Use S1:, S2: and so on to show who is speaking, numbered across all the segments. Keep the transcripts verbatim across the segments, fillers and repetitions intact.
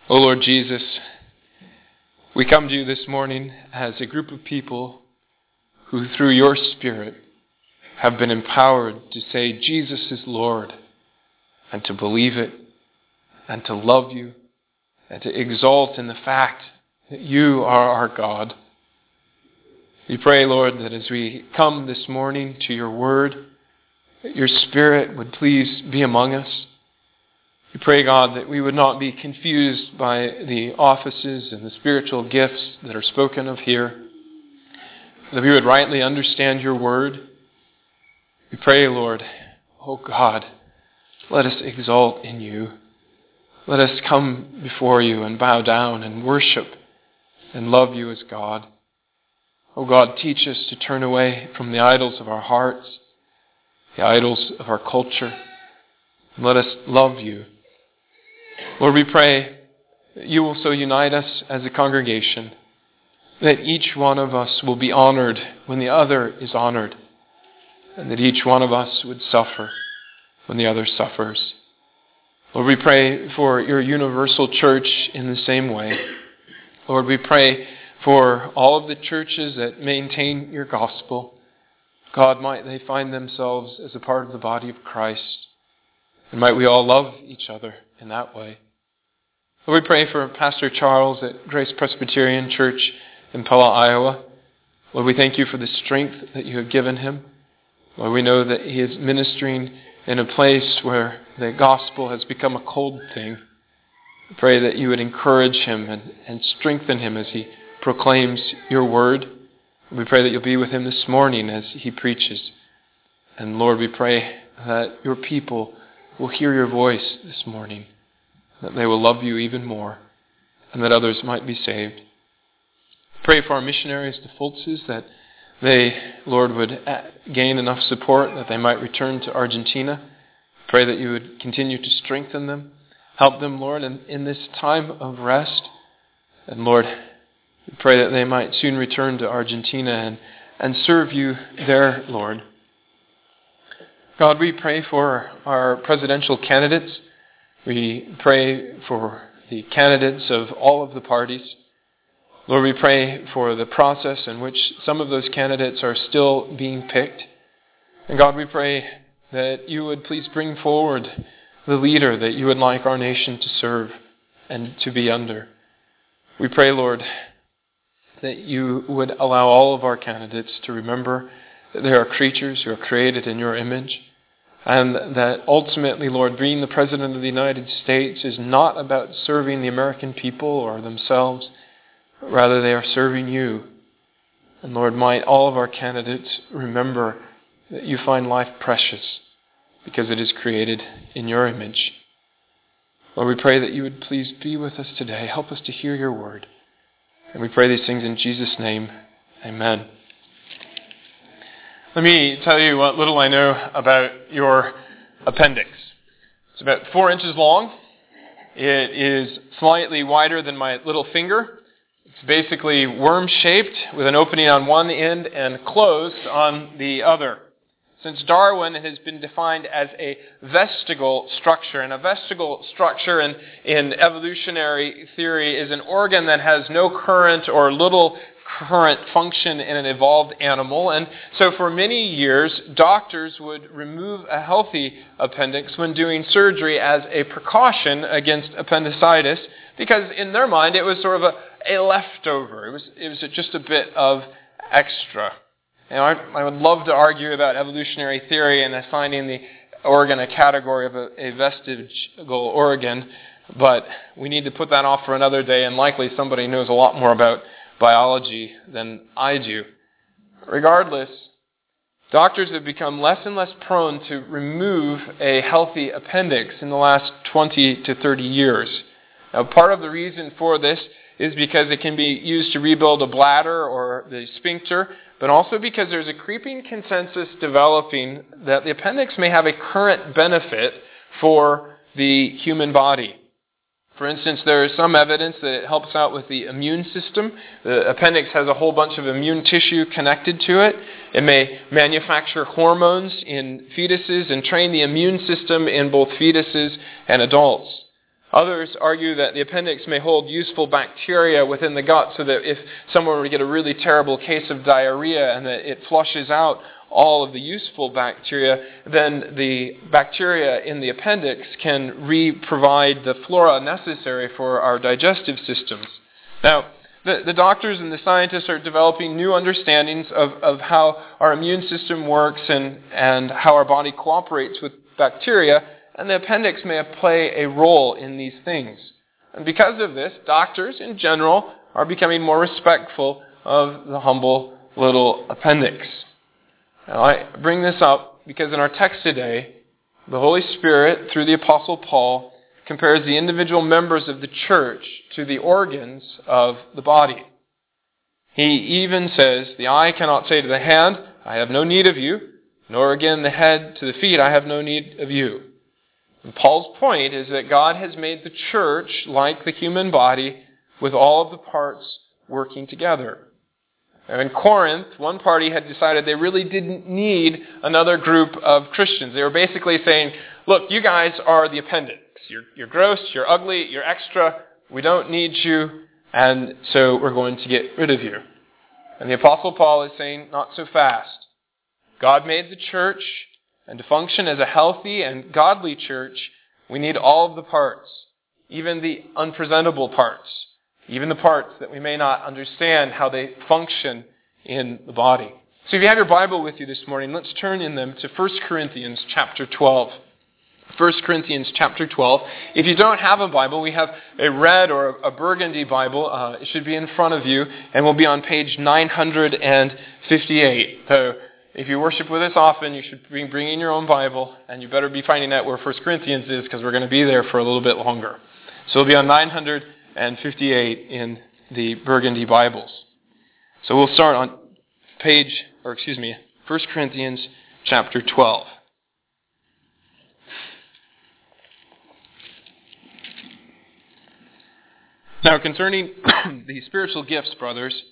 S1: O Lord Jesus, we come to you this morning as a group of people who through your Spirit have been empowered to say Jesus is Lord, and to believe it, and to love you, and to exalt in the fact that you are our God. We pray, Lord, that as we come this morning to your word, that your Spirit would please be among us. We pray, God, that we would not be confused by the offices and the spiritual gifts that are spoken of here, that we would rightly understand your word. We pray, Lord, oh God, let us exalt in you. Let us come before you and bow down and worship and love you as God. Oh God, teach us to turn away from the idols of our hearts, the idols of our culture, and let us love you. Lord, we pray that you will so unite us as a congregation that each one of us will be honored when the other is honored, and that each one of us would suffer when the other suffers. Lord, we pray for your universal church in the same way. Lord, we pray for all of the churches that maintain your gospel. God, might they find themselves as a part of the body of Christ, and might we all love each other in that way. Lord, we pray for Pastor Charles at Grace Presbyterian Church in Pella, Iowa. Lord, we thank you for the strength that you have given him. Lord, we know that he is ministering in a place where the gospel has become a cold thing. We pray that you would encourage him and, and strengthen him as he proclaims your word. We pray that you'll be with him this morning as he preaches. And Lord, we pray that your people will hear your voice this morning, that they will love you even more, and that others might be saved. Pray for our missionaries to Fultz's, that they, Lord, would gain enough support that they might return to Argentina. Pray that you would continue to strengthen them. Help them, Lord, in, in this time of rest. And Lord, we pray that they might soon return to Argentina and, and serve you there, Lord. God, we pray for our presidential candidates. We pray for the candidates of all of the parties. Lord, we pray for the process in which some of those candidates are still being picked. And God, we pray that you would please bring forward the leader that you would like our nation to serve and to be under. We pray, Lord, that you would allow all of our candidates to remember that they are creatures who are created in your image, and that ultimately, Lord, being the President of the United States is not about serving the American people or themselves. Rather, they are serving you. And Lord, might all of our candidates remember that you find life precious because it is created in your image. Lord, we pray that you would please be with us today. Help us to hear your word. And we pray these things in Jesus' name. Amen. Let me tell you what little I know about your appendix. It's about four inches long. It is slightly wider than my little finger. It's basically worm-shaped with an opening on one end and closed on the other. Since Darwin, it has been defined as a vestigial structure. And a vestigial structure in, in evolutionary theory is an organ that has no current or little current function in an evolved animal. And so for many years, doctors would remove a healthy appendix when doing surgery as a precaution against appendicitis, because in their mind it was sort of a a leftover. It was, it was just a bit of extra. You know, I, I would love to argue about evolutionary theory and assigning the organ a category of a, a vestigial organ, but we need to put that off for another day, and likely somebody knows a lot more about biology than I do. Regardless, doctors have become less and less prone to remove a healthy appendix in the last twenty to thirty years. Now, part of the reason for this is because it can be used to rebuild a bladder or the sphincter, but also because there's a creeping consensus developing that the appendix may have a current benefit for the human body. For instance, there is some evidence that it helps out with the immune system. The appendix has a whole bunch of immune tissue connected to it. It may manufacture hormones in fetuses and train the immune system in both fetuses and adults. Others argue that the appendix may hold useful bacteria within the gut so that if someone were to get a really terrible case of diarrhea and that it flushes out all of the useful bacteria, then the bacteria in the appendix can re-provide the flora necessary for our digestive systems. Now, the, the doctors and the scientists are developing new understandings of, of how our immune system works and, and how our body cooperates with bacteria, and the appendix may play a role in these things. And because of this, doctors in general are becoming more respectful of the humble little appendix. Now, I bring this up because in our text today, the Holy Spirit, through the Apostle Paul, compares the individual members of the church to the organs of the body. He even says, the eye cannot say to the hand, I have no need of you, nor again the head to the feet, I have no need of you. And Paul's point is that God has made the church like the human body with all of the parts working together. Now in Corinth, one party had decided they really didn't need another group of Christians. They were basically saying, look, you guys are the appendix. You're, you're gross, you're ugly, you're extra, we don't need you, and so we're going to get rid of you. And the Apostle Paul is saying, not so fast. God made the church, and to function as a healthy and godly church, we need all of the parts, even the unpresentable parts. Even the parts that we may not understand how they function in the body. So if you have your Bible with you this morning, let's turn in them to First Corinthians chapter twelve. First Corinthians chapter twelve. If you don't have a Bible, we have a red or a burgundy Bible. Uh, it should be in front of you, and will be on page nine hundred fifty-eight. So if you worship with us often, you should be bringing your own Bible, and you better be finding out where First Corinthians is, because we're going to be there for a little bit longer. So it'll be on nine hundred fifty-eight in the Burgundy Bibles. So we'll start on page, or excuse me, First Corinthians chapter twelve. Now concerning the spiritual gifts, brothers,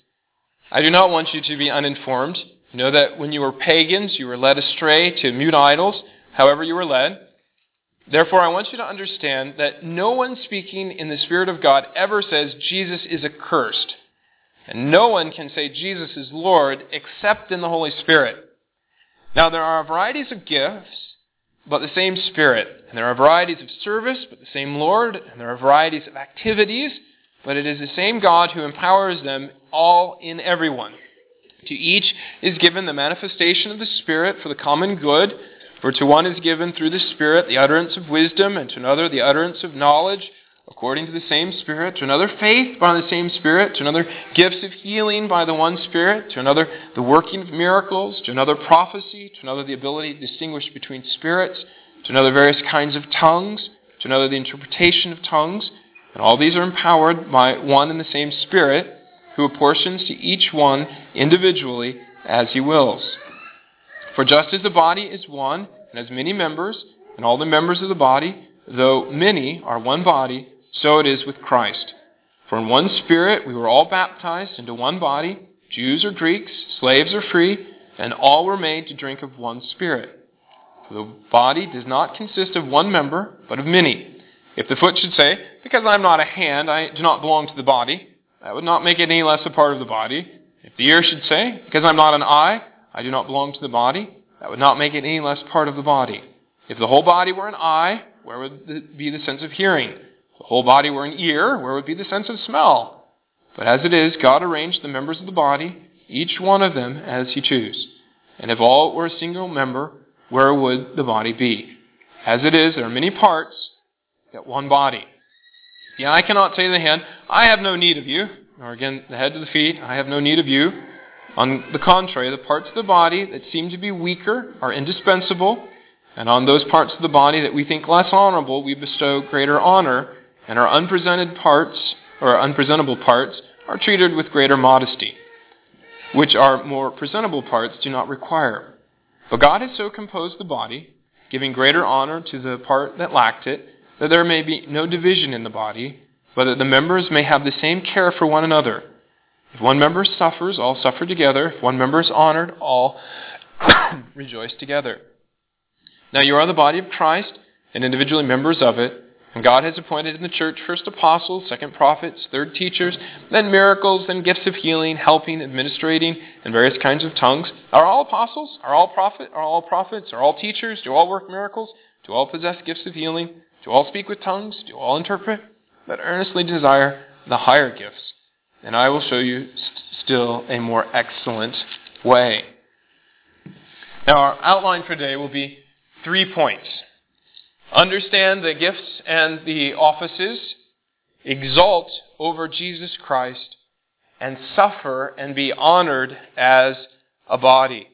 S1: I do not want you to be uninformed. You know that when you were pagans, you were led astray to mute idols, however you were led. Therefore, I want you to understand that no one speaking in the Spirit of God ever says Jesus is accursed. And no one can say Jesus is Lord except in the Holy Spirit. Now, there are varieties of gifts, but the same Spirit. And there are varieties of service, but the same Lord. And there are varieties of activities, but it is the same God who empowers them all in everyone. To each is given the manifestation of the Spirit for the common good. For to one is given through the Spirit the utterance of wisdom, and to another the utterance of knowledge, according to the same Spirit, to another faith by the same Spirit, to another gifts of healing by the one Spirit, to another the working of miracles, to another prophecy, to another the ability to distinguish between spirits, to another various kinds of tongues, to another the interpretation of tongues. And all these are empowered by one and the same Spirit, who apportions to each one individually as he wills. For just as the body is one, and has many members, and all the members of the body, though many, are one body, so it is with Christ. For in one Spirit we were all baptized into one body, Jews or Greeks, slaves or free, and all were made to drink of one Spirit. For the body does not consist of one member, but of many. If the foot should say, because I am not a hand, I do not belong to the body, that would not make it any less a part of the body. If the ear should say, because I am not an eye, I do not belong to the body, that would not make it any less part of the body. If the whole body were an eye, where would be the sense of hearing? If the whole body were an ear, where would be the sense of smell? But as it is, God arranged the members of the body, each one of them as he chose. And if all were a single member, where would the body be? As it is, there are many parts, yet one body. The eye cannot say to the hand, I have no need of you. Or again, the head to the feet, I have no need of you. On the contrary, the parts of the body that seem to be weaker are indispensable, and on those parts of the body that we think less honorable, we bestow greater honor, and our unpresented parts, or unpresentable parts, are treated with greater modesty, which our more presentable parts do not require. But God has so composed the body, giving greater honor to the part that lacked it, that there may be no division in the body, but that the members may have the same care for one another. If one member suffers, all suffer together. If one member is honored, all rejoice together. Now you are the body of Christ, and individually members of it, And God has appointed in the church first apostles, second prophets, third teachers, then miracles, then gifts of healing, helping, administrating, and various kinds of tongues. Are all apostles? Are all prophet? Are all prophets? Are all teachers? Do all work miracles? Do all possess gifts of healing? Do all speak with tongues? Do all interpret? But earnestly desire the higher gifts, and I will show you st- still a more excellent way. Now, our outline for today will be three points. Understand the gifts and the offices, exalt over Jesus Christ, and suffer and be honored as a body.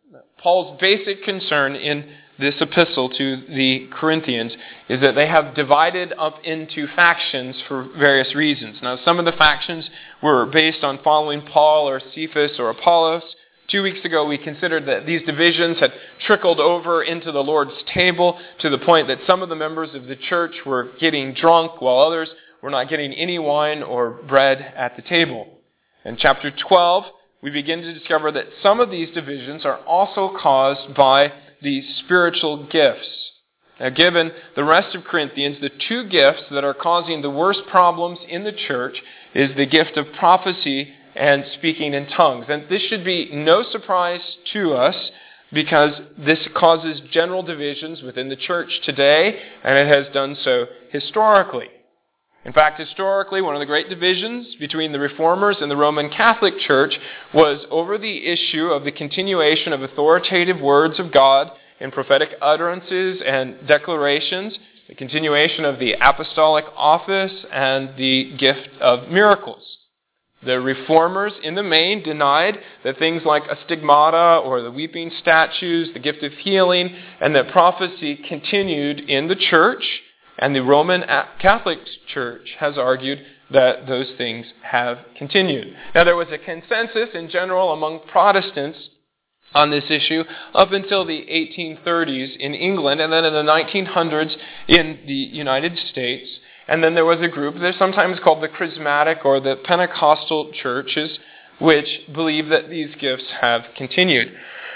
S1: Paul's basic concern in this epistle to the Corinthians is that they have divided up into factions for various reasons. Now, some of the factions were based on following Paul or Cephas or Apollos. Two weeks ago, we considered that these divisions had trickled over into the Lord's table to the point that some of the members of the church were getting drunk while others were not getting any wine or bread at the table. In chapter twelve, we begin to discover that some of these divisions are also caused by the spiritual gifts. Now, given the rest of Corinthians, the two gifts that are causing the worst problems in the church is the gift of prophecy and speaking in tongues. And this should be no surprise to us because this causes general divisions within the church today, and it has done so historically. In fact, historically, one of the great divisions between the Reformers and the Roman Catholic Church was over the issue of the continuation of authoritative words of God in prophetic utterances and declarations, the continuation of the apostolic office, and the gift of miracles. The Reformers, in the main, denied that things like a stigmata or the weeping statues, the gift of healing, and that prophecy continued in the church. And the Roman Catholic Church has argued that those things have continued. Now, there was a consensus in general among Protestants on this issue up until the eighteen thirties in England, and then in the nineteen hundreds in the United States. And then there was a group, they're sometimes called the Charismatic or the Pentecostal churches, which believe that these gifts have continued.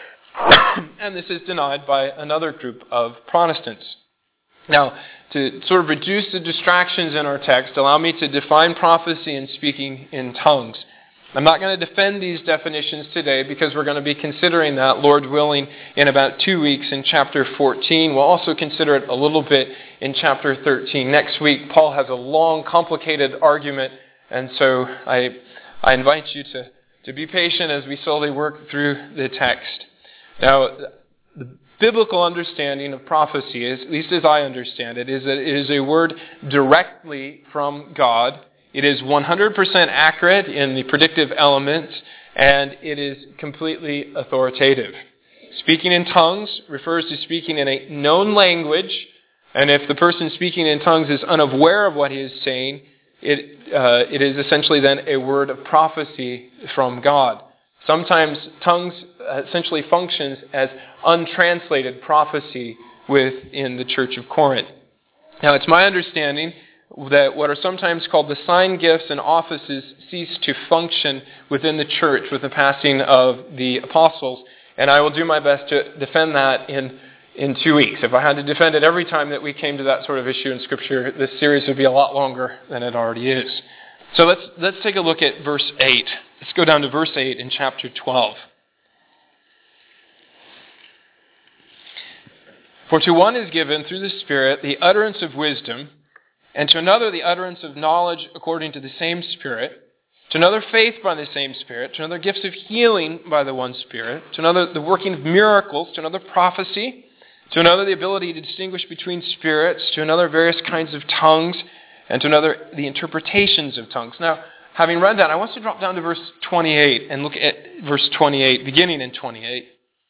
S1: And this is denied by another group of Protestants. Now, to sort of reduce the distractions in our text, allow me to define prophecy and speaking in tongues. I'm not going to defend these definitions today because we're going to be considering that, Lord willing, in about two weeks in chapter fourteen. We'll also consider it a little bit in chapter thirteen. Next week, Paul has a long, complicated argument, and so I I invite you to, to be patient as we slowly work through the text. Now, the biblical understanding of prophecy, is, at least as I understand it, is that it is a word directly from God. It is one hundred percent accurate in the predictive elements, and it is completely authoritative. Speaking in tongues refers to speaking in a known language, and if the person speaking in tongues is unaware of what he is saying, it uh, it is essentially then a word of prophecy from God. Sometimes tongues essentially functions as untranslated prophecy within the Church of Corinth. Now, it's my understanding that what are sometimes called the sign gifts and offices cease to function within the church with the passing of the apostles, and I will do my best to defend that in, in two weeks. If I had to defend it every time that we came to that sort of issue in Scripture, this series would be a lot longer than it already is. So let's let's take a look at verse eight. Let's go down to verse eight in chapter twelve. For to one is given through the Spirit the utterance of wisdom, and to another the utterance of knowledge according to the same Spirit, to another faith by the same Spirit, to another gifts of healing by the one Spirit, to another the working of miracles, to another prophecy, to another the ability to distinguish between spirits, to another various kinds of tongues, and to another the interpretations of tongues. Now, having read that, I want to drop down to verse twenty-eight and look at verse twenty-eight, beginning in twenty-eight.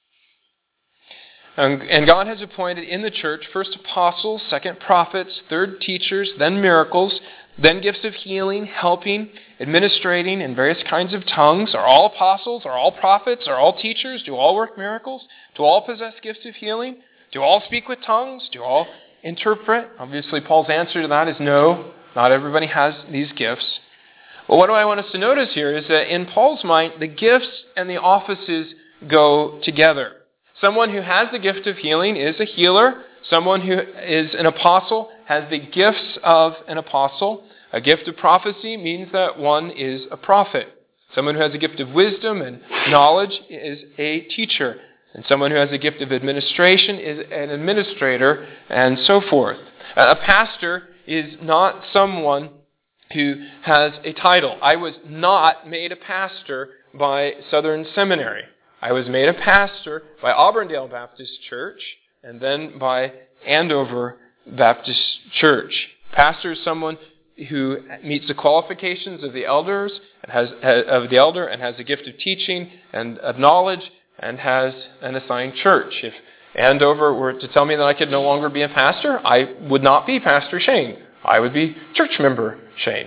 S1: And God has appointed in the church first apostles, second prophets, third teachers, then miracles, then gifts of healing, helping, administrating, and various kinds of tongues. Are all apostles? Are all prophets? Are all teachers? Do all work miracles? Do all possess gifts of healing? Do all speak with tongues? Do all interpret? Obviously, Paul's answer to that is no. Not everybody has these gifts. But what do I want us to notice here is that in Paul's mind, the gifts and the offices go together. Someone who has the gift of healing is a healer. someone who is an apostle has the gifts of an apostle. A gift of prophecy means that one is a prophet. Someone who has a gift of wisdom and knowledge is a teacher. And someone who has a gift of administration is an administrator, and so forth. A pastor is not someone who has a title. I was not made a pastor by Southern Seminary. I was made a pastor by Auburndale Baptist Church and then by Andover Baptist Church. Pastor is someone who meets the qualifications of the elders and has of the elder and has a gift of teaching and of knowledge and has an assigned church. If Andover were to tell me that I could no longer be a pastor, I would not be Pastor Shane. I would be church member Shane.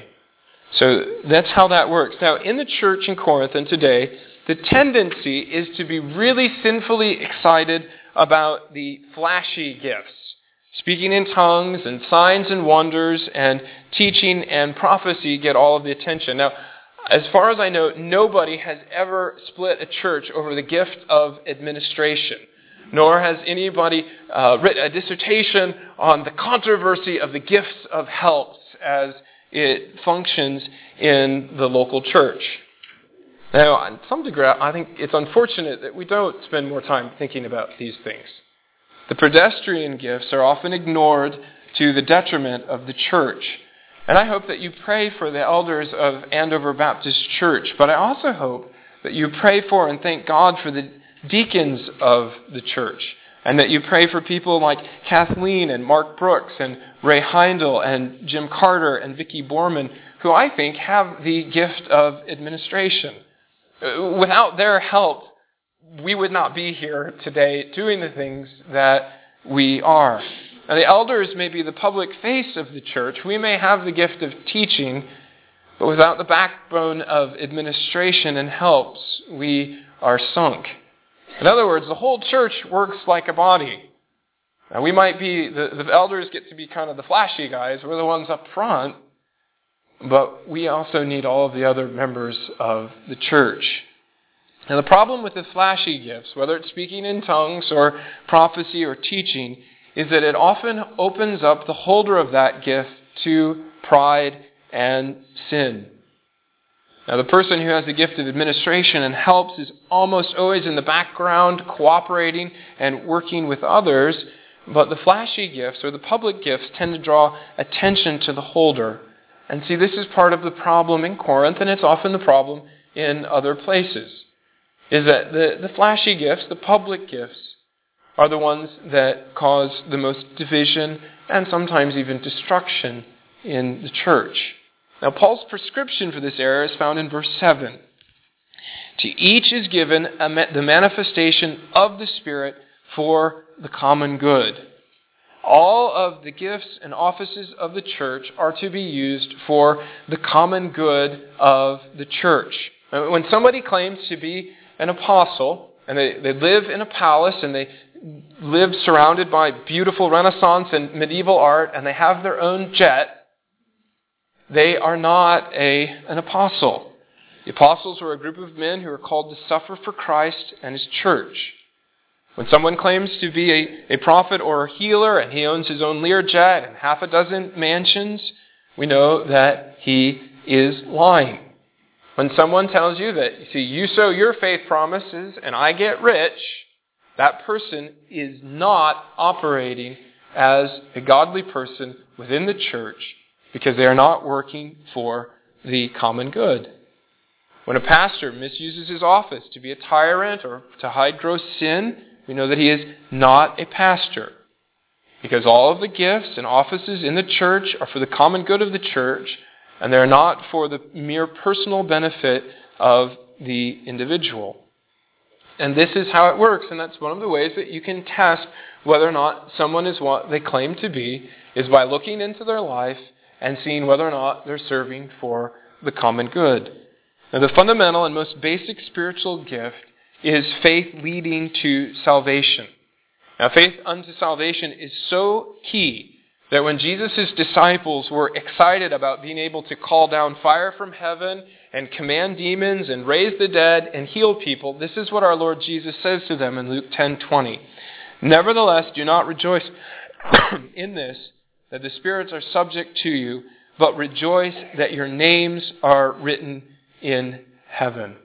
S1: So that's how that works. Now, in the church in Corinth and today, the tendency is to be really sinfully excited about the flashy gifts. Speaking in tongues and signs and wonders and teaching and prophecy get all of the attention. Now, as far as I know, nobody has ever split a church over the gift of administration, nor has anybody uh, written a dissertation on the controversy of the gifts of helps as it functions in the local church. Now, on some degree, I think it's unfortunate that we don't spend more time thinking about these things. The pedestrian gifts are often ignored to the detriment of the church. And I hope that you pray for the elders of Andover Baptist Church, but I also hope that you pray for and thank God for the deacons of the church, and that you pray for people like Kathleen and Mark Brooks and Ray Heindel and Jim Carter and Vicki Borman, who I think have the gift of administration. Without their help, we would not be here today doing the things that we are. Now, the elders may be the public face of the church. We may have the gift of teaching, but without the backbone of administration and helps, we are sunk. In other words, the whole church works like a body. Now, we might be, the, the elders get to be kind of the flashy guys. We're the ones up front. But we also need all of the other members of the church. Now, the problem with the flashy gifts, whether it's speaking in tongues or prophecy or teaching, is that it often opens up the holder of that gift to pride and sin. Now, the person who has the gift of administration and helps is almost always in the background, cooperating and working with others, but the flashy gifts or the public gifts tend to draw attention to the holder. And see, this is part of the problem in Corinth, and it's often the problem in other places, is that the, the flashy gifts, the public gifts, are the ones that cause the most division and sometimes even destruction in the church. Now, Paul's prescription for this error is found in verse seven. To each is given a, the manifestation of the Spirit for the common good. All of the gifts and offices of the church are to be used for the common good of the church. When somebody claims to be an apostle, and they, they live in a palace, and they live surrounded by beautiful Renaissance and medieval art, and they have their own jet, they are not a, an apostle. The apostles were a group of men who are called to suffer for Christ and His church. When someone claims to be a, a prophet or a healer and he owns his own Learjet and half a dozen mansions, we know that he is lying. When someone tells you that, you see, you sow your faith promises and I get rich, that person is not operating as a godly person within the church because they are not working for the common good. When a pastor misuses his office to be a tyrant or to hide gross sin, we know that he is not a pastor, because all of the gifts and offices in the church are for the common good of the church, and they're not for the mere personal benefit of the individual. And this is how it works, and that's one of the ways that you can test whether or not someone is what they claim to be, is by looking into their life and seeing whether or not they're serving for the common good. Now, the fundamental and most basic spiritual gift is faith leading to salvation. Now, faith unto salvation is so key that when Jesus' disciples were excited about being able to call down fire from heaven and command demons and raise the dead and heal people, this is what our Lord Jesus says to them in Luke ten twenty. Nevertheless, do not rejoice in this, that the spirits are subject to you, but rejoice that your names are written in heaven.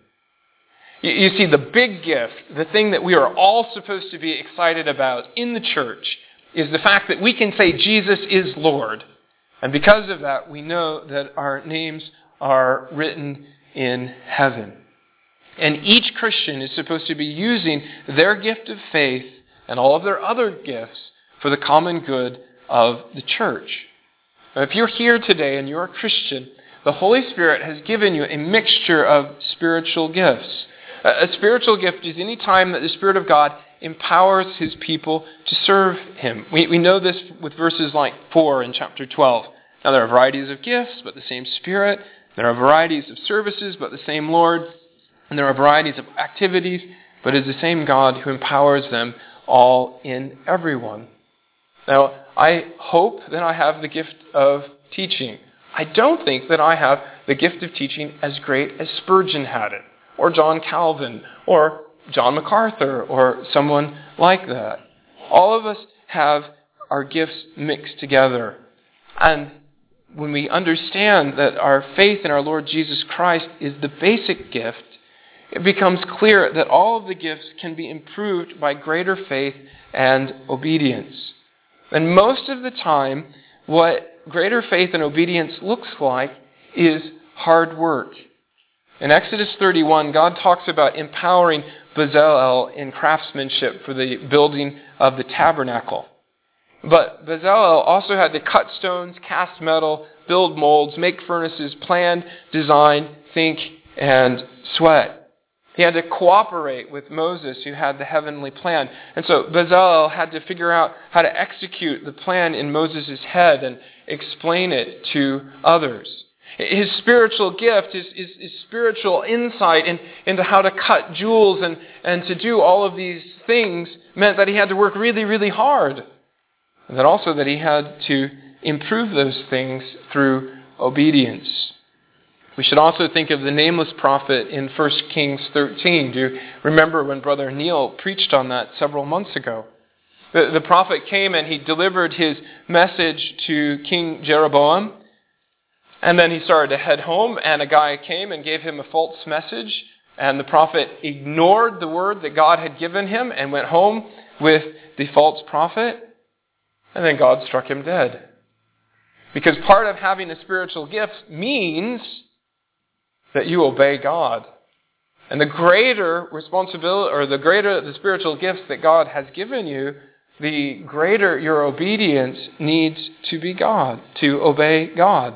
S1: You, you see, the big gift, the thing that we are all supposed to be excited about in the church, is the fact that we can say Jesus is Lord. And because of that, we know that our names are written in heaven. And each Christian is supposed to be using their gift of faith and all of their other gifts for the common good of the church. Now, if you're here today and you're a Christian, the Holy Spirit has given you a mixture of spiritual gifts. A spiritual gift is any time that the Spirit of God empowers His people to serve Him. We, we know this with verses like four in chapter twelve. Now there are varieties of gifts, but the same Spirit. There are varieties of services, but the same Lord. And there are varieties of activities, but it is the same God who empowers them all in everyone. Now, I hope that I have the gift of teaching. I don't think that I have the gift of teaching as great as Spurgeon had it, or John Calvin, or John MacArthur, or someone like that. All of us have our gifts mixed together. And when we understand that our faith in our Lord Jesus Christ is the basic gift, it becomes clear that all of the gifts can be improved by greater faith and obedience. And most of the time, what greater faith and obedience looks like is hard work. In Exodus thirty-one, God talks about empowering Bezalel in craftsmanship for the building of the tabernacle. But Bezalel also had to cut stones, cast metal, build molds, make furnaces, plan, design, think, and sweat. He had to cooperate with Moses, who had the heavenly plan. And so Bezalel had to figure out how to execute the plan in Moses' head and explain it to others. His spiritual gift, his, his, his spiritual insight in, into how to cut jewels and, and to do all of these things meant that he had to work really, really hard. And then also that he had to improve those things through obedience. We should also think of the nameless prophet in First Kings thirteen. Do you remember when Brother Neil preached on that several months ago? The, the prophet came and he delivered his message to King Jeroboam. And then he started to head home, and a guy came and gave him a false message. And the prophet ignored the word that God had given him and went home with the false prophet. And then God struck him dead. Because part of having a spiritual gift means that you obey God. And the greater responsibility, or the greater the spiritual gifts that God has given you, the greater your obedience needs to be God, to obey God.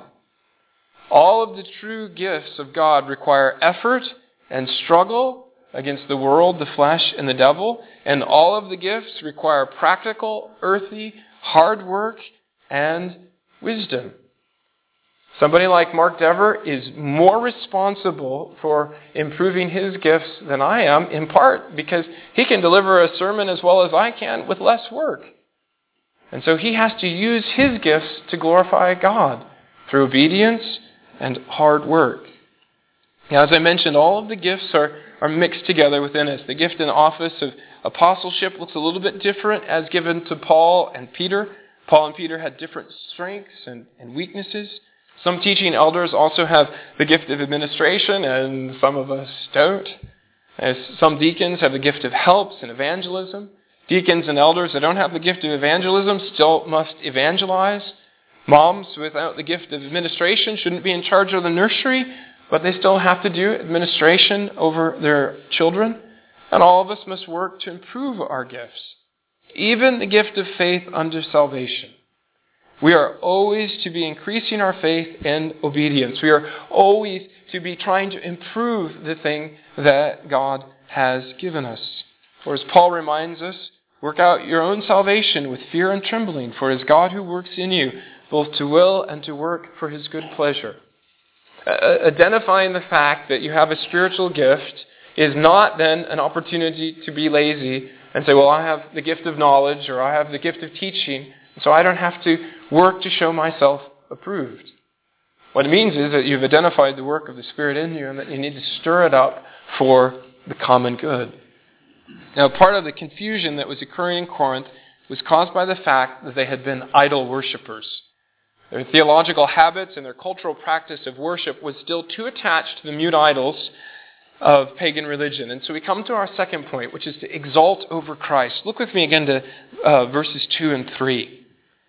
S1: All of the true gifts of God require effort and struggle against the world, the flesh, and the devil. And all of the gifts require practical, earthy, hard work and wisdom. Somebody like Mark Dever is more responsible for improving his gifts than I am, in part because he can deliver a sermon as well as I can with less work. And so he has to use his gifts to glorify God through obedience and hard work. Now, as I mentioned, all of the gifts are, are mixed together within us. The gift and office of apostleship looks a little bit different as given to Paul and Peter. Paul and Peter had different strengths and, and weaknesses. Some teaching elders also have the gift of administration, and some of us don't. As some deacons have the gift of helps and evangelism. Deacons and elders that don't have the gift of evangelism still must evangelize. Moms without the gift of administration shouldn't be in charge of the nursery, but they still have to do administration over their children. And all of us must work to improve our gifts, even the gift of faith unto salvation. We are always to be increasing our faith and obedience. We are always to be trying to improve the thing that God has given us. For as Paul reminds us, work out your own salvation with fear and trembling, for it is God who works in you, both to will and to work for his good pleasure. Uh, identifying the fact that you have a spiritual gift is not then an opportunity to be lazy and say, well, I have the gift of knowledge or I have the gift of teaching, so I don't have to work to show myself approved. What it means is that you've identified the work of the Spirit in you and that you need to stir it up for the common good. Now, part of the confusion that was occurring in Corinth was caused by the fact that they had been idol worshippers. Their theological habits and their cultural practice of worship was still too attached to the mute idols of pagan religion. And so we come to our second point, which is to exalt over Christ. Look with me again to uh, verses two and three.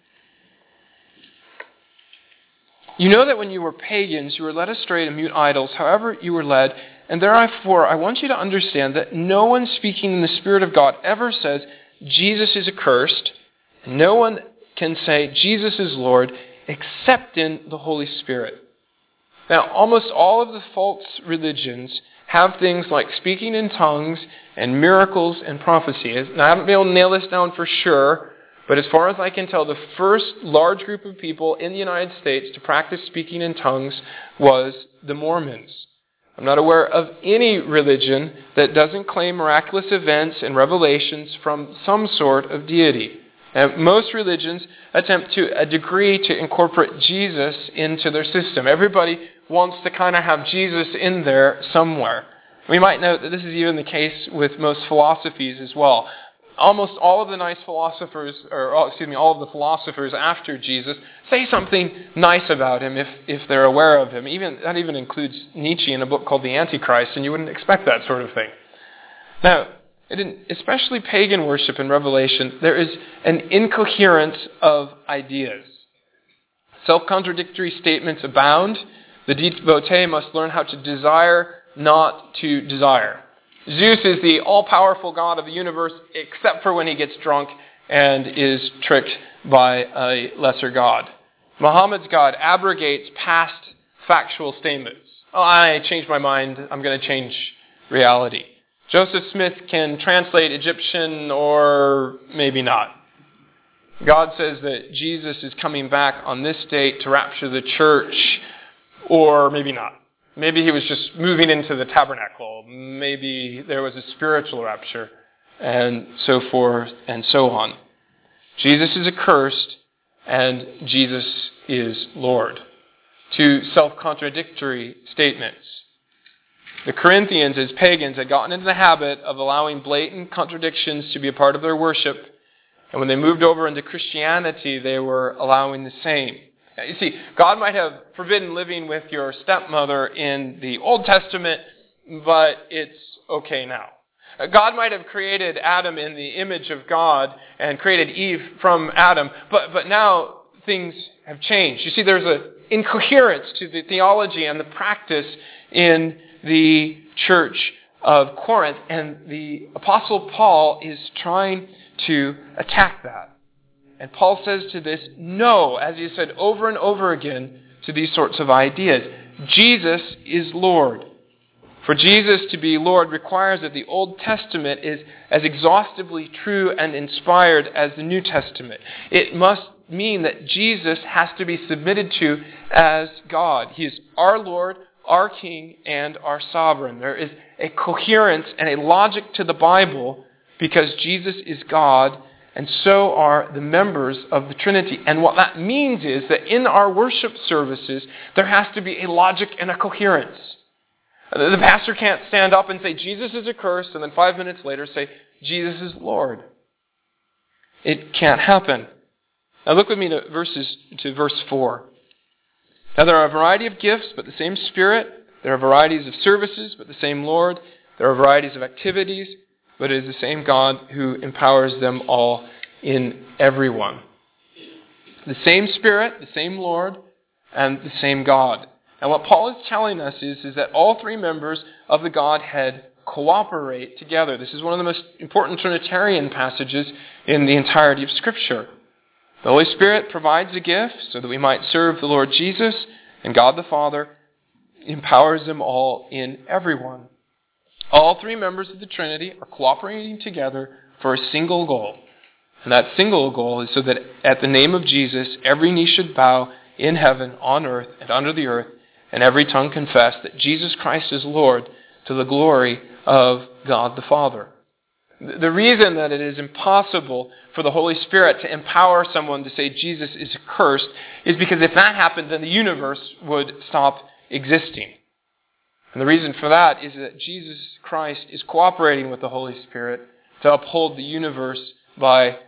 S1: You know that when you were pagans, you were led astray to mute idols, however you were led. And therefore, I want you to understand that no one speaking in the Spirit of God ever says, Jesus is accursed. No one can say, Jesus is Lord, except in the Holy Spirit. Now, almost all of the false religions have things like speaking in tongues and miracles and prophecy. Now, I haven't been able to nail this down for sure, but as far as I can tell, the first large group of people in the United States to practice speaking in tongues was the Mormons. I'm not aware of any religion that doesn't claim miraculous events and revelations from some sort of deity. Now, most religions attempt to a degree to incorporate Jesus into their system. Everybody wants to kind of have Jesus in there somewhere. We might note that this is even the case with most philosophies as well. Almost all of the nice philosophers, or excuse me, all of the philosophers after Jesus say something nice about him if, if they're aware of him. Even that even includes Nietzsche in a book called The Antichrist, and you wouldn't expect that sort of thing. Now, in especially pagan worship and Revelation, there is an incoherence of ideas. Self-contradictory statements abound. The devotee must learn how to desire, not to desire. Zeus is the all-powerful god of the universe, except for when he gets drunk and is tricked by a lesser god. Muhammad's God abrogates past factual statements. Oh, I changed my mind. I'm going to change reality. Joseph Smith can translate Egyptian or maybe not. God says that Jesus is coming back on this date to rapture the church, or maybe not. Maybe he was just moving into the tabernacle. Maybe there was a spiritual rapture, and so forth and so on. Jesus is accursed, and Jesus is Lord. Two self-contradictory statements. The Corinthians, as pagans, had gotten into the habit of allowing blatant contradictions to be a part of their worship, and when they moved over into Christianity, they were allowing the same. Now, you see, God might have forbidden living with your stepmother in the Old Testament, but it's okay now. God might have created Adam in the image of God and created Eve from Adam, but, but now things have changed. You see, there's an incoherence to the theology and the practice in the church of Corinth, and the Apostle Paul is trying to attack that. And Paul says to this, no, as he said over and over again to these sorts of ideas. Jesus is Lord. For Jesus to be Lord requires that the Old Testament is as exhaustively true and inspired as the New Testament. It must mean that Jesus has to be submitted to as God. He is our Lord, our King, and our Sovereign. There is a coherence and a logic to the Bible because Jesus is God, and so are the members of the Trinity. And what that means is that in our worship services, there has to be a logic and a coherence. The pastor can't stand up and say, Jesus is accursed, and then five minutes later say, Jesus is Lord. It can't happen. Now look with me to verses to verse four. Now there are a variety of gifts, but the same Spirit. There are varieties of services, but the same Lord. There are varieties of activities, but it is the same God who empowers them all in everyone. The same Spirit, the same Lord, and the same God. And what Paul is telling us is, is that all three members of the Godhead cooperate together. This is one of the most important Trinitarian passages in the entirety of Scripture. The Holy Spirit provides a gift so that we might serve the Lord Jesus, and God the Father empowers them all in everyone. All three members of the Trinity are cooperating together for a single goal. And that single goal is so that at the name of Jesus, every knee should bow in heaven, on earth, and under the earth, and every tongue confess that Jesus Christ is Lord, to the glory of God the Father. The reason that it is impossible for the Holy Spirit to empower someone to say Jesus is accursed is because if that happened, then the universe would stop existing. And the reason for that is that Jesus Christ is cooperating with the Holy Spirit to uphold the universe by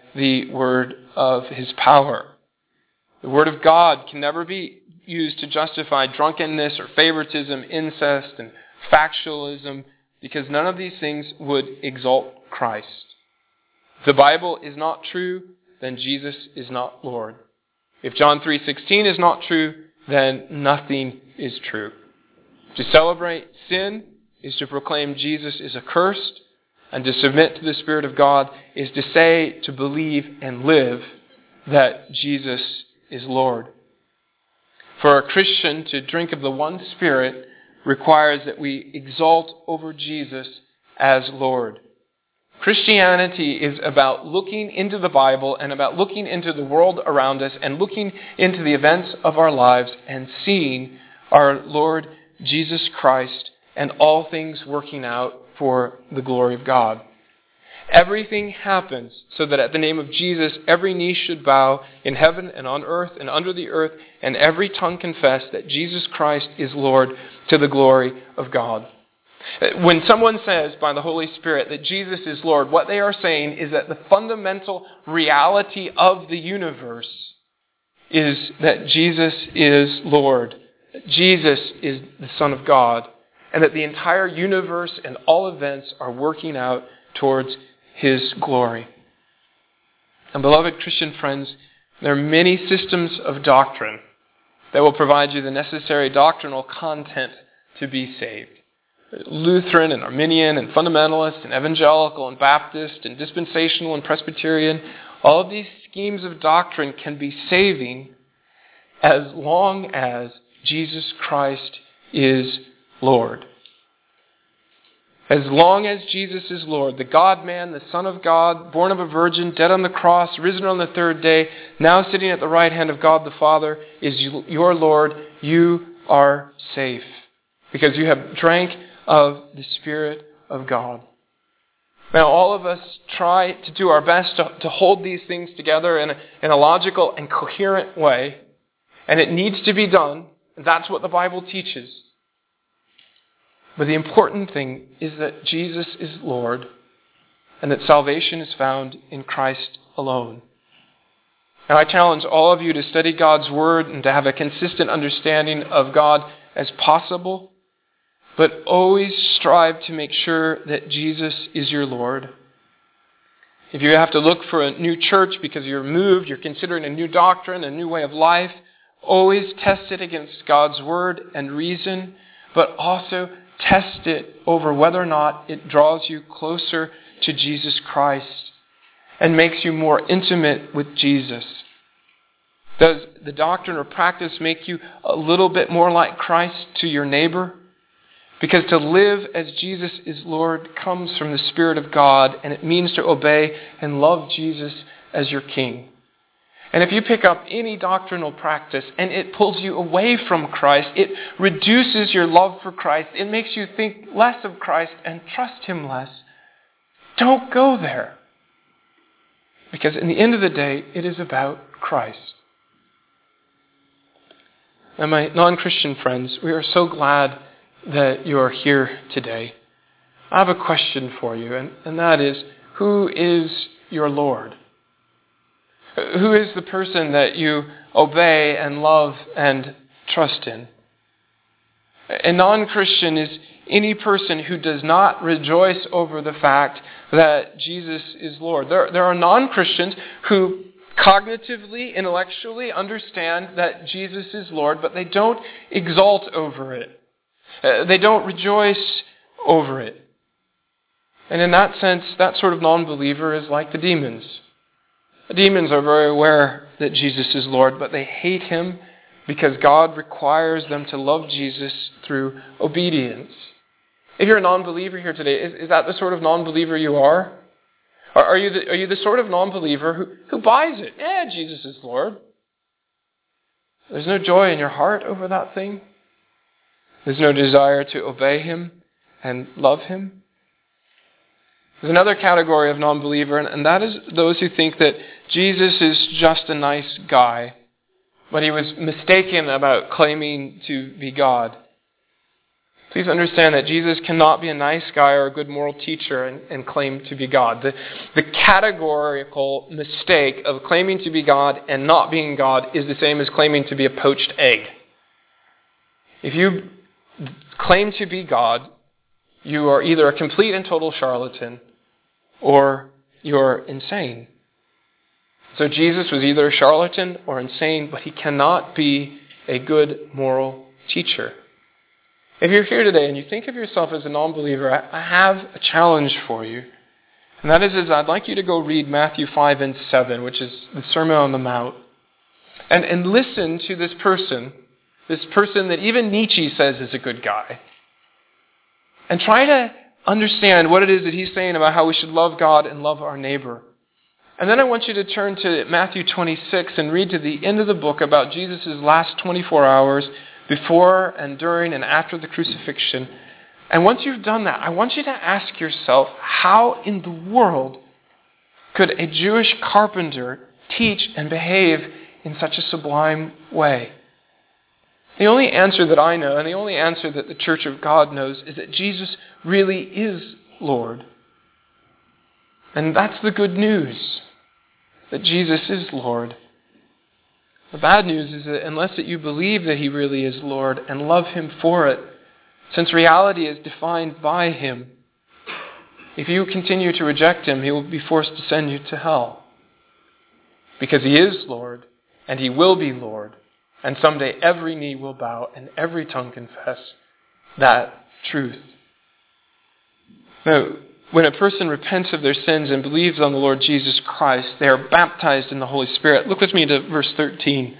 S1: the word of his power. The word of God can never be used to justify drunkenness or favoritism, incest, and factionalism, because none of these things would exalt Christ. If the Bible is not true, then Jesus is not Lord. If John three sixteen is not true, then nothing is true. To celebrate sin is to proclaim Jesus is accursed, and to submit to the Spirit of God is to say, to believe, and live that Jesus is Lord. For a Christian to drink of the one Spirit requires that we exalt over Jesus as Lord. Christianity is about looking into the Bible and about looking into the world around us and looking into the events of our lives and seeing our Lord Jesus Christ and all things working out for the glory of God. Everything happens so that at the name of Jesus, every knee should bow in heaven and on earth and under the earth, and every tongue confess that Jesus Christ is Lord, to the glory of God. When someone says by the Holy Spirit that Jesus is Lord, what they are saying is that the fundamental reality of the universe is that Jesus is Lord, that Jesus is the Son of God, and that the entire universe and all events are working out towards His glory. And beloved Christian friends, there are many systems of doctrine that will provide you the necessary doctrinal content to be saved. Lutheran and Arminian and fundamentalist and evangelical and Baptist and dispensational and Presbyterian, all of these schemes of doctrine can be saving as long as Jesus Christ is Lord. As long as Jesus is Lord, the God-man, the Son of God, born of a virgin, dead on the cross, risen on the third day, now sitting at the right hand of God the Father, is your Lord, you are safe. Because you have drank of the Spirit of God. Now, all of us try to do our best to, to hold these things together in a, in a logical and coherent way. And it needs to be done. That's what the Bible teaches. But the important thing is that Jesus is Lord and that salvation is found in Christ alone. Now, I challenge all of you to study God's Word and to have a consistent understanding of God as possible, but always strive to make sure that Jesus is your Lord. If you have to look for a new church because you're moved, you're considering a new doctrine, a new way of life, always test it against God's Word and reason, but also test it over whether or not it draws you closer to Jesus Christ and makes you more intimate with Jesus. Does the doctrine or practice make you a little bit more like Christ to your neighbor? Because to live as Jesus is Lord comes from the Spirit of God, and it means to obey and love Jesus as your King. And if you pick up any doctrinal practice and it pulls you away from Christ, it reduces your love for Christ, it makes you think less of Christ and trust Him less, don't go there. Because in the end of the day, it is about Christ. And my non-Christian friends, we are so glad that you are here today. I have a question for you, and, and that is, who is your Lord? Who is the person that you obey and love and trust in? A non-Christian is any person who does not rejoice over the fact that Jesus is Lord. There, there are non-Christians who cognitively, intellectually understand that Jesus is Lord, but they don't exalt over it. Uh, they don't rejoice over it. And in that sense, that sort of non-believer is like the demons. The demons are very aware that Jesus is Lord, but they hate Him because God requires them to love Jesus through obedience. If you're a non-believer here today, is, is that the sort of non-believer you are? Or are you the, are you the sort of non-believer who, who buys it? Yeah, Jesus is Lord. There's no joy in your heart over that thing. There's no desire to obey Him and love Him. There's another category of non-believer, and that is those who think that Jesus is just a nice guy, but He was mistaken about claiming to be God. Please understand that Jesus cannot be a nice guy or a good moral teacher and, and claim to be God. The, the categorical mistake of claiming to be God and not being God is the same as claiming to be a poached egg. If you claim to be God, you are either a complete and total charlatan or you're insane. So Jesus was either a charlatan or insane, but he cannot be a good moral teacher. If you're here today and you think of yourself as a non-believer, I have a challenge for you. And that is, is I'd like you to go read Matthew five and seven, which is the Sermon on the Mount, and, and listen to this person, this person that even Nietzsche says is a good guy. And try to understand what it is that he's saying about how we should love God and love our neighbor. And then I want you to turn to Matthew twenty-six and read to the end of the book about Jesus' last twenty-four hours before and during and after the crucifixion. And once you've done that, I want you to ask yourself, how in the world could a Jewish carpenter teach and behave in such a sublime way? The only answer that I know, and the only answer that the Church of God knows, is that Jesus really is Lord. And that's the good news, that Jesus is Lord. The bad news is that unless that you believe that he really is Lord and love him for it, since reality is defined by him, if you continue to reject him, he will be forced to send you to hell. Because he is Lord, and he will be Lord, and someday every knee will bow and every tongue confess that truth. Now, when a person repents of their sins and believes on the Lord Jesus Christ, they are baptized in the Holy Spirit. Look with me to verse thirteen.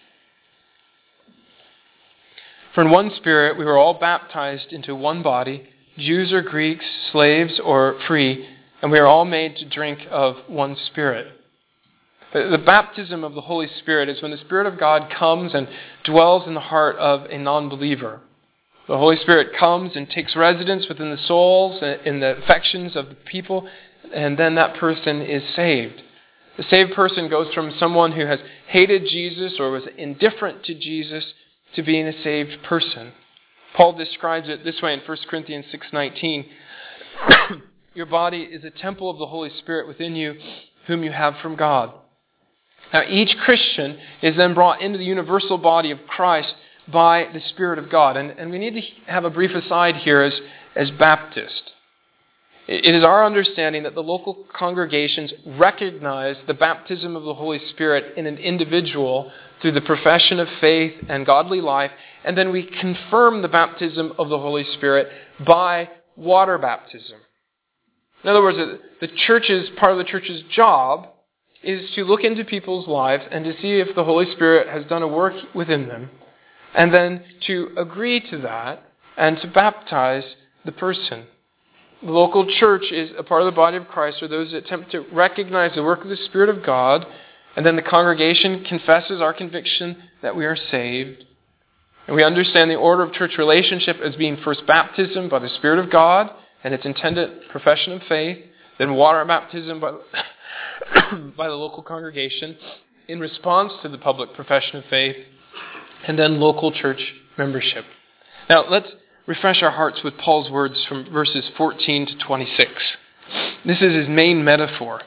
S1: For in one Spirit we were all baptized into one body, Jews or Greeks, slaves or free, and we are all made to drink of one Spirit. The baptism of the Holy Spirit is when the Spirit of God comes and dwells in the heart of a non-believer. The Holy Spirit comes and takes residence within the souls and in the affections of the people, and then that person is saved. The saved person goes from someone who has hated Jesus or was indifferent to Jesus to being a saved person. Paul describes it this way in First Corinthians six nineteen. Your body is a temple of the Holy Spirit within you, whom you have from God. Now each Christian is then brought into the universal body of Christ by the Spirit of God. And, and we need to have a brief aside here as, as Baptists. It is our understanding that the local congregations recognize the baptism of the Holy Spirit in an individual through the profession of faith and godly life, and then we confirm the baptism of the Holy Spirit by water baptism. In other words, the church's, part of the church's job is to look into people's lives and to see if the Holy Spirit has done a work within them, and then to agree to that and to baptize the person. The local church is a part of the body of Christ, or those that attempt to recognize the work of the Spirit of God, and then the congregation confesses our conviction that we are saved. And we understand the order of church relationship as being first baptism by the Spirit of God and its intended profession of faith, then water baptism by, by the local congregation in response to the public profession of faith, and then local church membership. Now, let's refresh our hearts with Paul's words from verses fourteen to twenty-six. This is his main metaphor.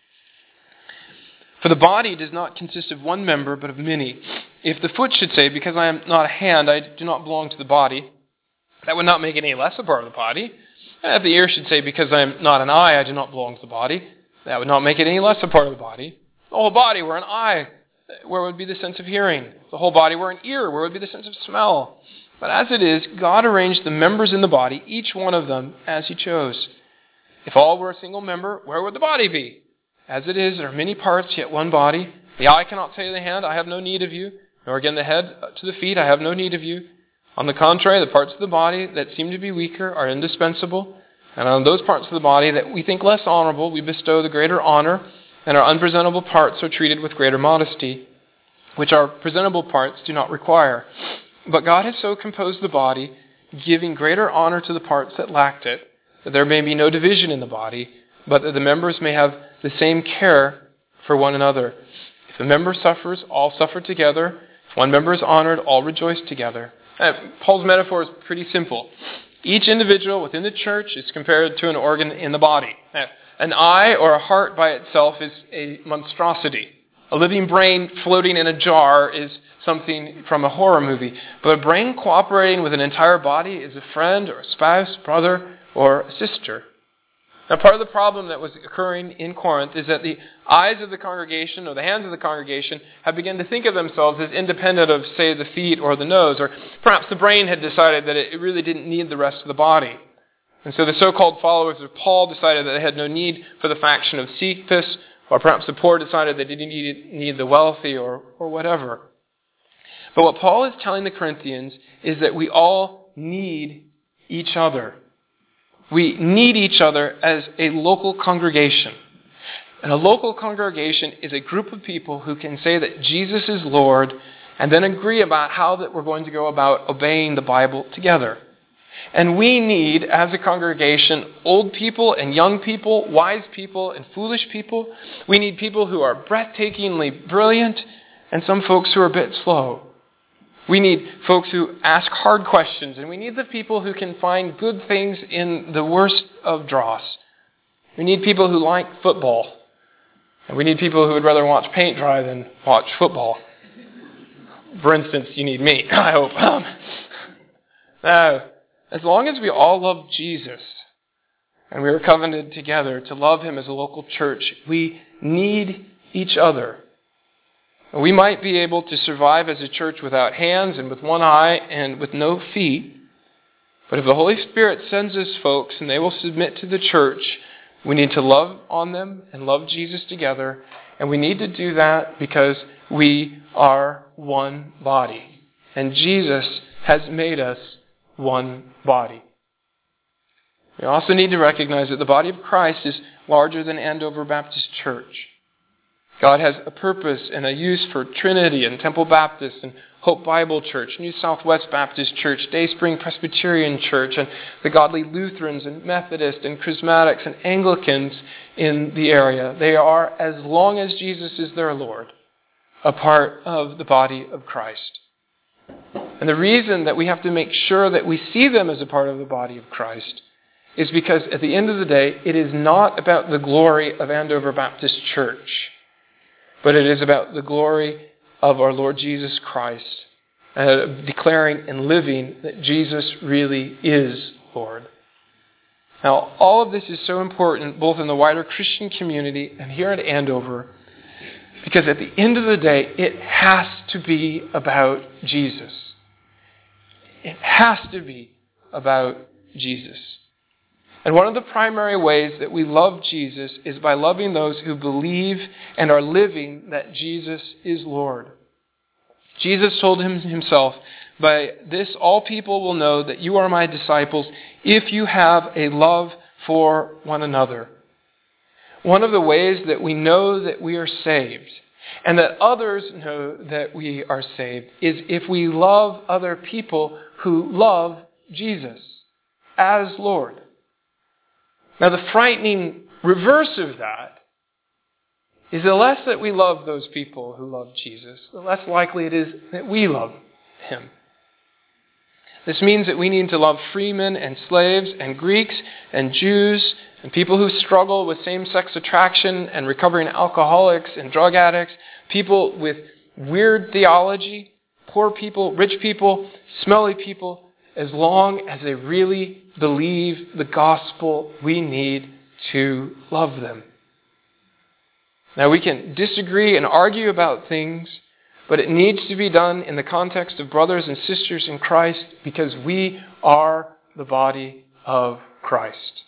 S1: For the body does not consist of one member, but of many. If the foot should say, because I am not a hand, I do not belong to the body, that would not make it any less a part of the body. And if the ear should say, because I am not an eye, I do not belong to the body, that would not make it any less a part of the body. The whole body were an eye, where would be the sense of hearing? The whole body were an ear, where would be the sense of smell? But as it is, God arranged the members in the body, each one of them, as he chose. If all were a single member, where would the body be? As it is, there are many parts, yet one body. The eye cannot say to the hand, I have no need of you, nor again the head to the feet, I have no need of you. On the contrary, the parts of the body that seem to be weaker are indispensable, and on those parts of the body that we think less honorable, we bestow the greater honor, and our unpresentable parts are treated with greater modesty, which our presentable parts do not require. But God has so composed the body, giving greater honor to the parts that lacked it, that there may be no division in the body, but that the members may have the same care for one another. If a member suffers, all suffer together. If one member is honored, all rejoice together. Uh, Paul's metaphor is pretty simple. Each individual within the church is compared to an organ in the body. Uh, an eye or a heart by itself is a monstrosity. A living brain floating in a jar is something from a horror movie. But a brain cooperating with an entire body is a friend or a spouse, brother, or a sister. Now, part of the problem that was occurring in Corinth is that the eyes of the congregation or the hands of the congregation have begun to think of themselves as independent of, say, the feet or the nose, or perhaps the brain had decided that it really didn't need the rest of the body. And so the so-called followers of Paul decided that they had no need for the faction of Cephas, or perhaps the poor decided they didn't need, need the wealthy, or, or whatever. But what Paul is telling the Corinthians is that we all need each other. We need each other as a local congregation. And a local congregation is a group of people who can say that Jesus is Lord and then agree about how that we're going to go about obeying the Bible together. And we need, as a congregation, old people and young people, wise people and foolish people. We need people who are breathtakingly brilliant and some folks who are a bit slow. We need folks who ask hard questions, and we need the people who can find good things in the worst of dross. We need people who like football, and we need people who would rather watch paint dry than watch football. For instance, you need me, I hope. Um, now, as long as we all love Jesus, and we are covenanted together to love him as a local church, we need each other. We might be able to survive as a church without hands and with one eye and with no feet. But if the Holy Spirit sends us folks and they will submit to the church, we need to love on them and love Jesus together. And we need to do that because we are one body. And Jesus has made us one body. We also need to recognize that the body of Christ is larger than Andover Baptist Church. God has a purpose and a use for Trinity and Temple Baptist and Hope Bible Church, New Southwest Baptist Church, Day Spring Presbyterian Church, and the godly Lutherans and Methodists and Charismatics and Anglicans in the area. They are, as long as Jesus is their Lord, a part of the body of Christ. And the reason that we have to make sure that we see them as a part of the body of Christ is because at the end of the day, it is not about the glory of Andover Baptist Church, but it is about the glory of our Lord Jesus Christ, uh, declaring and living that Jesus really is Lord. Now, all of this is so important, both in the wider Christian community and here at Andover, because at the end of the day, it has to be about Jesus. It has to be about Jesus. And one of the primary ways that we love Jesus is by loving those who believe and are living that Jesus is Lord. Jesus told him himself, "By this all people will know that you are my disciples if you have a love for one another." One of the ways that we know that we are saved and that others know that we are saved is if we love other people who love Jesus as Lord. Now, the frightening reverse of that is the less that we love those people who love Jesus, the less likely it is that we love him. This means that we need to love freemen and slaves and Greeks and Jews and people who struggle with same-sex attraction and recovering alcoholics and drug addicts, people with weird theology, poor people, rich people, smelly people, as long as they really believe the gospel. We need to love them. Now, we can disagree and argue about things, but it needs to be done in the context of brothers and sisters in Christ because we are the body of Christ.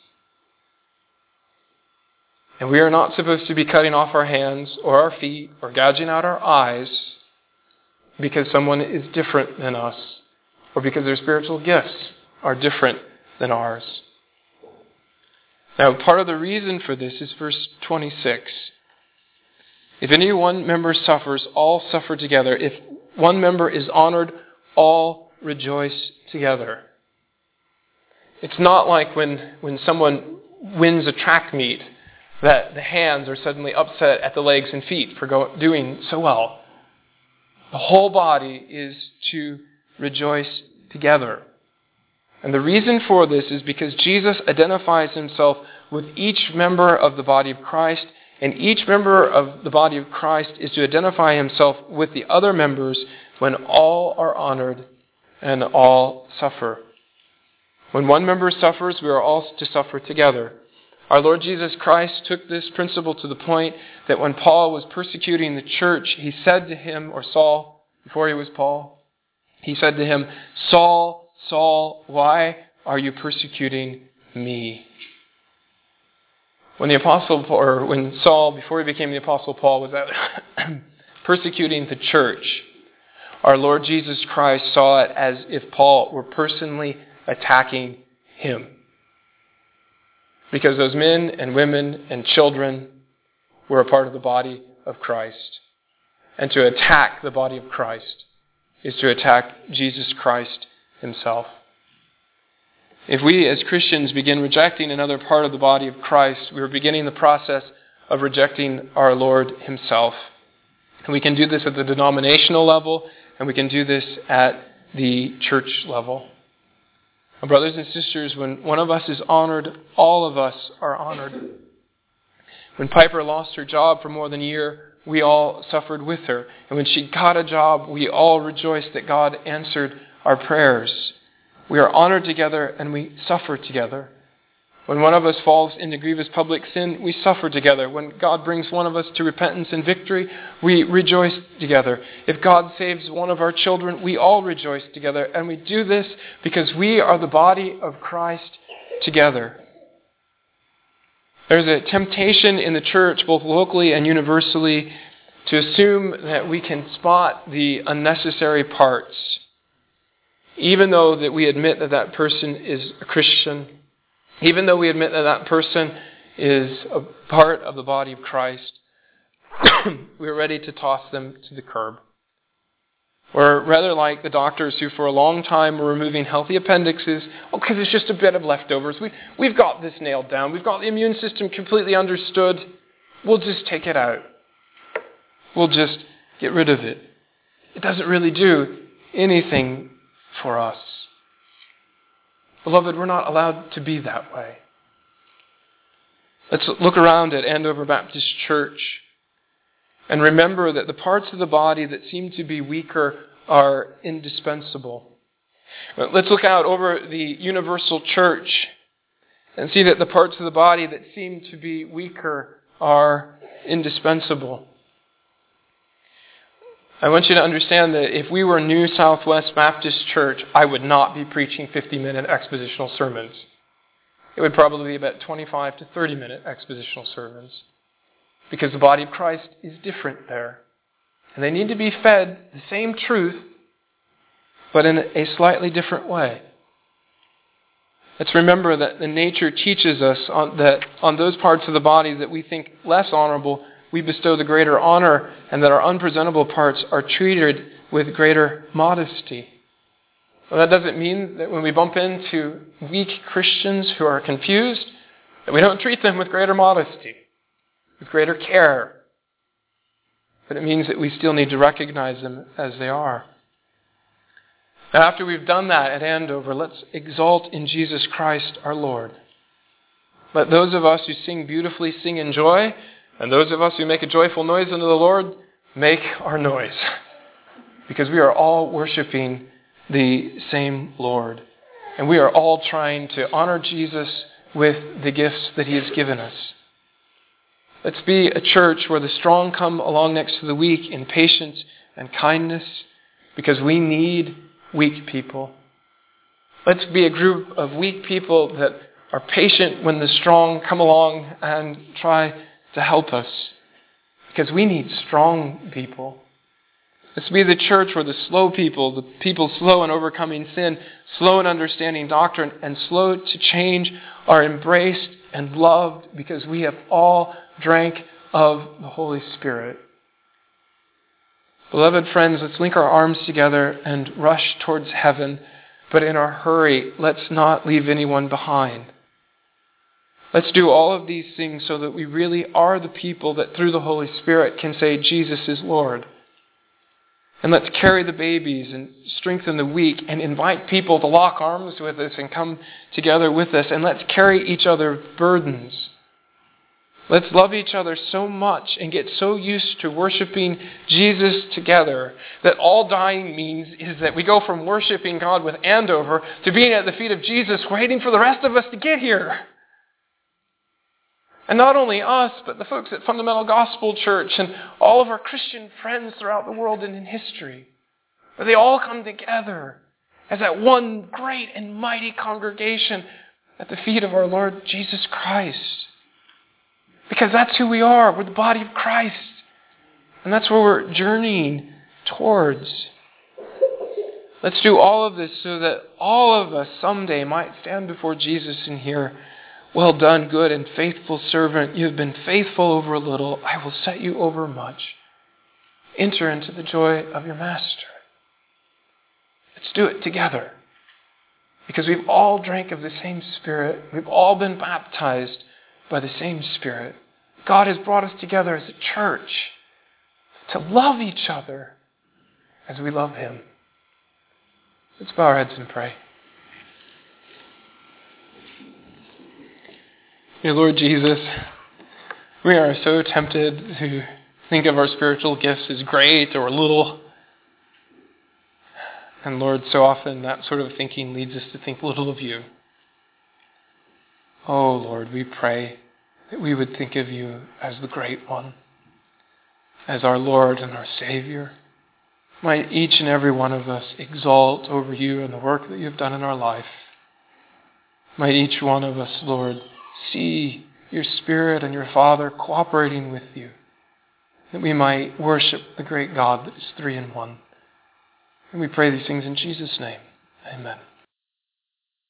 S1: And we are not supposed to be cutting off our hands or our feet or gouging out our eyes because someone is different than us or because their spiritual gifts are different than ours. Now, part of the reason for this is verse twenty-six. If any one member suffers, all suffer together. If one member is honored, all rejoice together. It's not like when, when someone wins a track meet that the hands are suddenly upset at the legs and feet for go, doing so well. The whole body is to rejoice together. And the reason for this is because Jesus identifies himself with each member of the body of Christ, and each member of the body of Christ is to identify himself with the other members when all are honored and all suffer. When one member suffers, we are all to suffer together. Our Lord Jesus Christ took this principle to the point that when Paul was persecuting the church, he said to him, or Saul, before he was Paul, he said to him, "Saul, Saul, why are you persecuting me?" When the apostle, or when Saul, before he became the apostle Paul, was out persecuting the church, our Lord Jesus Christ saw it as if Paul were personally attacking him. Because those men and women and children were a part of the body of Christ. And to attack the body of Christ is to attack Jesus Christ himself. If we as Christians begin rejecting another part of the body of Christ, we are beginning the process of rejecting our Lord himself. And we can do this at the denominational level, and we can do this at the church level. And brothers and sisters, when one of us is honored, all of us are honored. When Piper lost her job for more than a year, we all suffered with her. And when she got a job, we all rejoiced that God answered our prayers. We are honored together and we suffer together. When one of us falls into grievous public sin, we suffer together. When God brings one of us to repentance and victory, we rejoice together. If God saves one of our children, we all rejoice together. And we do this because we are the body of Christ together. There's a temptation in the church, both locally and universally, to assume that we can spot the unnecessary parts, even though that we admit that that person is a Christian, even though we admit that that person is a part of the body of Christ. We're ready to toss them to the curb. We're rather like the doctors who for a long time were removing healthy appendixes, oh, because it's just a bit of leftovers. We, we've got this nailed down. We've got the immune system completely understood. We'll just take it out. We'll just get rid of it. It doesn't really do anything for us. Beloved, we're not allowed to be that way. Let's look around at Andover Baptist Church and remember that the parts of the body that seem to be weaker are indispensable. Let's look out over the universal church and see that the parts of the body that seem to be weaker are indispensable. I want you to understand that if we were New Southwest Baptist Church, I would not be preaching fifty-minute expositional sermons. It would probably be about twenty-five to thirty-minute expositional sermons. Because the body of Christ is different there. And they need to be fed the same truth, but in a slightly different way. Let's remember that the nature teaches us on, that on those parts of the body that we think less honorable, we bestow the greater honor, and that our unpresentable parts are treated with greater modesty. Well, that doesn't mean that when we bump into weak Christians who are confused, that we don't treat them with greater modesty, with greater care. But it means that we still need to recognize them as they are. Now, after we've done that at Andover, let's exalt in Jesus Christ our Lord. Let those of us who sing beautifully sing in joy, and those of us who make a joyful noise unto the Lord, make our noise. Because we are all worshiping the same Lord. And we are all trying to honor Jesus with the gifts that He has given us. Let's be a church where the strong come along next to the weak in patience and kindness, because we need weak people. Let's be a group of weak people that are patient when the strong come along and try to help us, because we need strong people. Let's be the church where the slow people, the people slow in overcoming sin, slow in understanding doctrine, and slow to change, are embraced and loved because we have all drank of the Holy Spirit. Beloved friends, let's link our arms together and rush towards heaven, but in our hurry, let's not leave anyone behind. Let's do all of these things so that we really are the people that through the Holy Spirit can say Jesus is Lord. And let's carry the babies and strengthen the weak and invite people to lock arms with us and come together with us. And let's carry each other's burdens. Let's love each other so much and get so used to worshiping Jesus together that all dying means is that we go from worshiping God with Andover to being at the feet of Jesus, waiting for the rest of us to get here. And not only us, but the folks at Fundamental Gospel Church and all of our Christian friends throughout the world and in history. Where they all come together as that one great and mighty congregation at the feet of our Lord Jesus Christ. Because that's who we are. We're the body of Christ. And that's where we're journeying towards. Let's do all of this so that all of us someday might stand before Jesus and hear, "Well done, good and faithful servant. You have been faithful over a little. I will set you over much. Enter into the joy of your master." Let's do it together. Because we've all drank of the same Spirit. We've all been baptized by the same Spirit. God has brought us together as a church to love each other as we love Him. Let's bow our heads and pray. Dear Lord Jesus, we are so tempted to think of our spiritual gifts as great or little. And Lord, so often that sort of thinking leads us to think little of you. Oh Lord, we pray that we would think of you as the great one, as our Lord and our Savior. Might each and every one of us exalt over you and the work that you have done in our life. Might each one of us, Lord, see your Spirit and your Father cooperating with you, that we might worship the great God that is three in one. And we pray these things in Jesus' name. Amen.